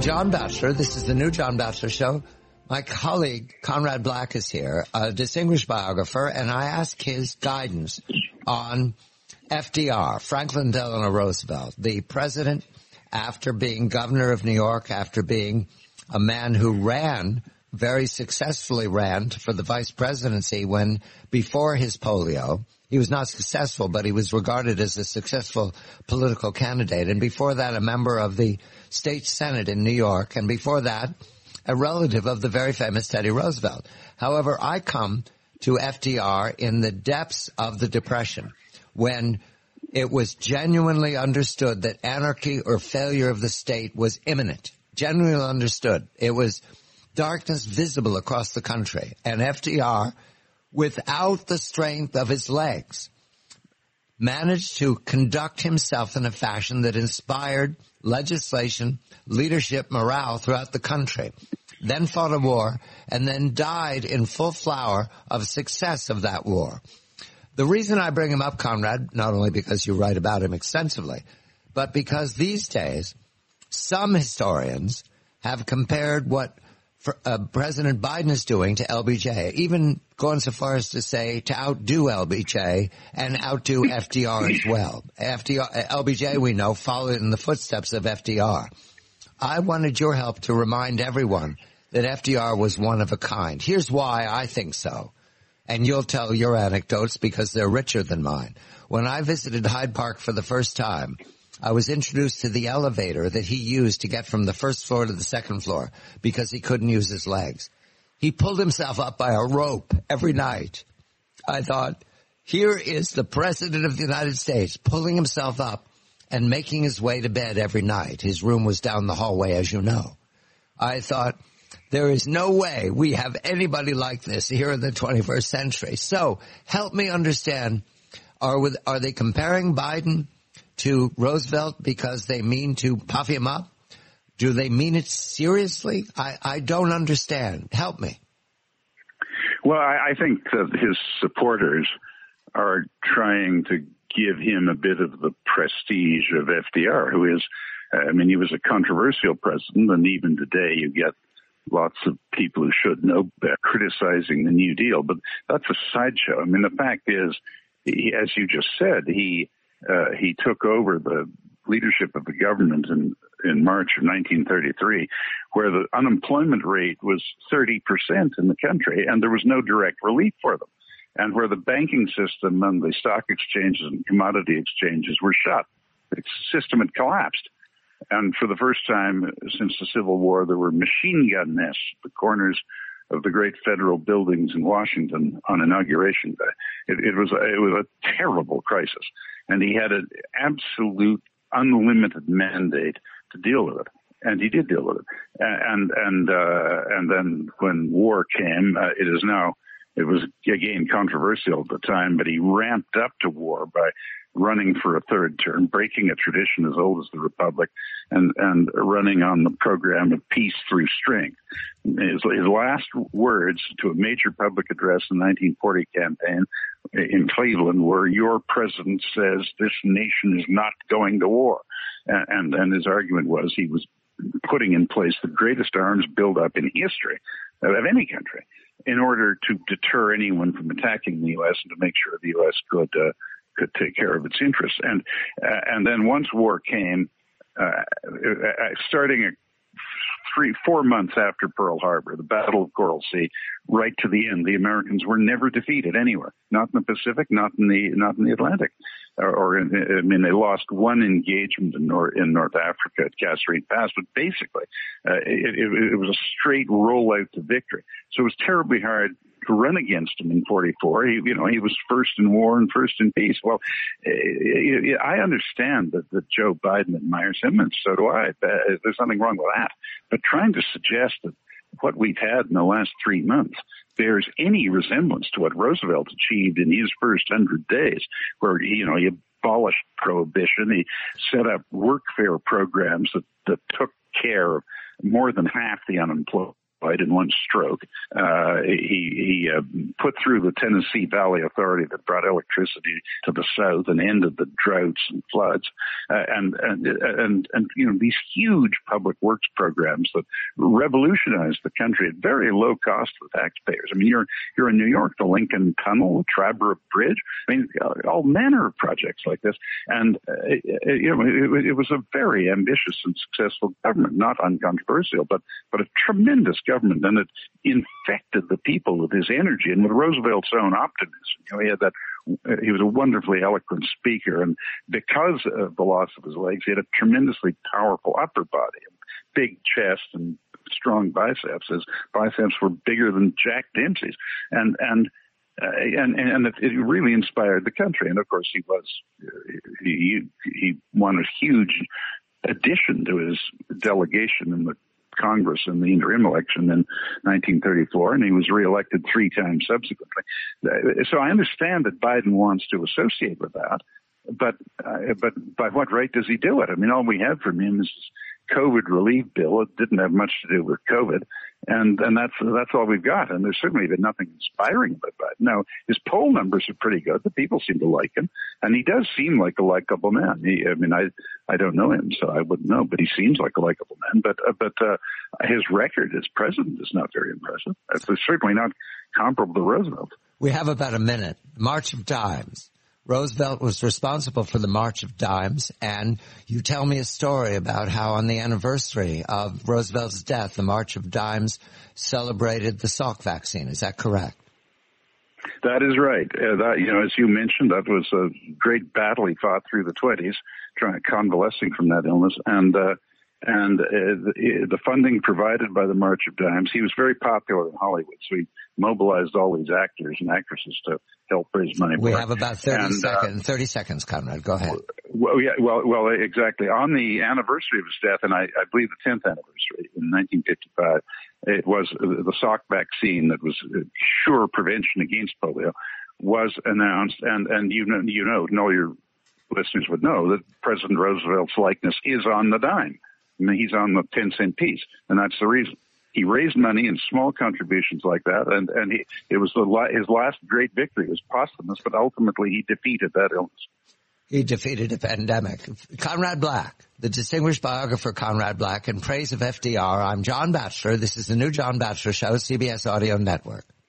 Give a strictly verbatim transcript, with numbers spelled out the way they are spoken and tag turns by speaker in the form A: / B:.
A: John Batchelor. This is the new John Batchelor Show. My colleague, Conrad Black, is here, a distinguished biographer, and I ask his guidance on F D R, Franklin Delano Roosevelt, the president after being governor of New York, after being a man who ran, very successfully ran for the vice presidency when, before his polio, he was not successful, but he was regarded as a successful political candidate. And before that, a member of the state senate in New York. And before that, a relative of the very famous Teddy Roosevelt. However, I come to F D R in the depths of the Depression, when it was genuinely understood that anarchy or failure of the state was imminent. Genuinely understood. It was darkness visible across the country. And F D R, without the strength of his legs, managed to conduct himself in a fashion that inspired legislation, leadership, morale throughout the country. Then fought a war, and then died in full flower of success of that war. The reason I bring him up, Conrad, not only because you write about him extensively, but because these days some historians have compared what for, uh, President Biden is doing to L B J, even going so far as to say to outdo L B J and outdo F D R as well. F D R, L B J, we know, followed in the footsteps of F D R. I wanted your help to remind everyone that F D R was one of a kind. Here's why I think so. And you'll tell your anecdotes because they're richer than mine. When I visited Hyde Park for the first time, I was introduced to the elevator that he used to get from the first floor to the second floor because he couldn't use his legs. He pulled himself up by a rope every night. I thought, here is the President of the United States pulling himself up and making his way to bed every night. His room was down the hallway, as you know. I thought, there is no way we have anybody like this here in the twenty-first century. So help me understand, are, with, are they comparing Biden to Roosevelt because they mean to puff him up? Do they mean it seriously? I, I don't understand. Help me.
B: Well, I, I think that his supporters are trying to give him a bit of the prestige of F D R, who is, I mean, he was a controversial president, and even today you get lots of people who should know better criticizing the New Deal, but that's a sideshow. I mean, the fact is, he, as you just said, he uh, he took over the leadership of the government in, in March of nineteen thirty-three, where the unemployment rate was thirty percent in the country, and there was no direct relief for them, and where the banking system and the stock exchanges and commodity exchanges were shut. The system had collapsed. And for the first time since the Civil War, there were machine gun nests at the corners of the great federal buildings in Washington on Inauguration Day. It, it was a, it was a terrible crisis, and he had an absolute unlimited mandate to deal with it, and he did deal with it. And and uh, and then when war came, uh, it is now it was again controversial at the time, but he ramped up to war by running for a third term, breaking a tradition as old as the Republic, and, and running on the program of peace through strength. His, his last words to a major public address in the nineteen forty campaign in Cleveland were, "Your president says this nation is not going to war." And, and, and his argument was he was putting in place the greatest arms buildup in history of any country in order to deter anyone from attacking the U S and to make sure the U S could uh, could take care of its interests. And uh, and then once war came, uh, starting at three, four months after Pearl Harbor, the Battle of Coral Sea, right to the end, the Americans were never defeated anywhere. Not in the Pacific, not in the not in the Atlantic, or, or in, I mean, they lost one engagement in North in North Africa at Kasserine Pass, but basically, uh, it, it, it was a straight rollout to victory. So it was terribly hard to run against him in forty-four. He, you know, he was first in war and first in peace. Well, I understand that, that Joe Biden admires him, and so do I. There's nothing wrong with that. But trying to suggest that what we've had in the last three months bears any resemblance to what Roosevelt achieved in his first hundred days, where, you know, he abolished prohibition, he set up workfare programs that, that took care of more than half the unemployed in one stroke. Uh, he, he uh, put through the Tennessee Valley Authority that brought electricity to the south and ended the droughts and floods. Uh, and, and, and, and, you know, these huge public works programs that revolutionized the country at very low cost to the taxpayers. I mean, you're, you're in New York, the Lincoln Tunnel, the Trabra Bridge. I mean, all manner of projects like this. And, uh, it, you know, it, it was a very ambitious and successful government, not uncontroversial, but, but a tremendous government. And it infected the people with his energy and with Roosevelt's own optimism. You know, he had that, he was a wonderfully eloquent speaker. And because of the loss of his legs, he had a tremendously powerful upper body, big chest and strong biceps. His biceps were bigger than Jack Dempsey's. And, and, Uh, and and it, it really inspired the country. And of course, he was he he won a huge addition to his delegation in the Congress in the interim election in nineteen thirty-four, and he was reelected three times subsequently. So I understand that Biden wants to associate with that, but uh, but by what right does he do it? I mean, all we had from him is this COVID relief bill. It didn't have much to do with COVID. And, and that's, that's all we've got. And there's certainly been nothing inspiring about that. Now, his poll numbers are pretty good. The people seem to like him. And he does seem like a likable man. He, I mean, I, I don't know him, so I wouldn't know, but he seems like a likable man. But, uh, but, uh, his record as president is not very impressive. It's certainly not comparable to Roosevelt.
A: We have about a minute. March of Dimes. Roosevelt was responsible for the March of Dimes, and you tell me a story about how on the anniversary of Roosevelt's death, the March of Dimes celebrated the Salk vaccine. Is that correct?
B: That is right. Uh, that, you know, as you mentioned, that was a great battle he fought through the twenties, trying convalescing from that illness, and uh, and uh, the, the funding provided by the March of Dimes. He was very popular in Hollywood, so he mobilized all these actors and actresses to help raise money.
A: We
B: for
A: have about thirty
B: and,
A: seconds.
B: Uh,
A: thirty seconds, Conrad. Go ahead.
B: Well, yeah, well, well, exactly. On the anniversary of his death, and I, I believe the tenth anniversary in nineteen fifty-five, it was the Salk vaccine that was sure prevention against polio was announced, and and you know, you know, and all your listeners would know that President Roosevelt's likeness is on the dime. I mean, he's on the ten cent piece, and that's the reason. He raised money in small contributions like that, and, and he, it was the, his last great victory. It was posthumous, but ultimately he defeated that illness.
A: He defeated a pandemic. Conrad Black, the distinguished biographer Conrad Black, in praise of F D R. I'm John Batchelor. This is the new John Batchelor Show, C B S Audio Network.